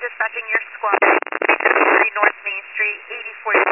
dispatching your squad, 3 North Main Street, 8040.